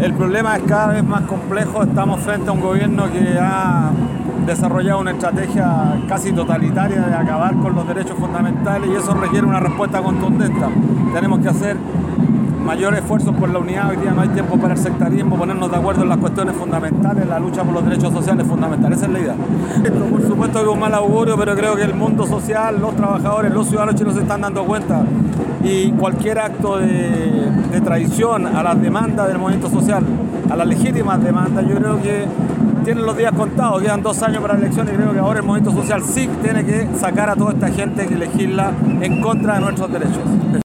El problema es cada vez más complejo. Estamos frente a un gobierno que ha desarrollado una estrategia casi totalitaria de acabar con los derechos fundamentales y eso requiere una respuesta contundente. Tenemos que hacer mayor esfuerzo por la unidad. Hoy día no hay tiempo para el sectarismo, ponernos de acuerdo en las cuestiones fundamentales, la lucha por los derechos sociales fundamentales. Esa es la idea. Esto, por supuesto, que es un mal augurio, pero creo que el mundo social, los trabajadores, los ciudadanos chilenos se están dando cuenta y cualquier acto de traición a las demandas del movimiento social, a las legítimas demandas, yo creo que tienen los días contados, quedan 2 años para la elección y creo que ahora el movimiento social sí tiene que sacar a toda esta gente que legisla en contra de nuestros derechos.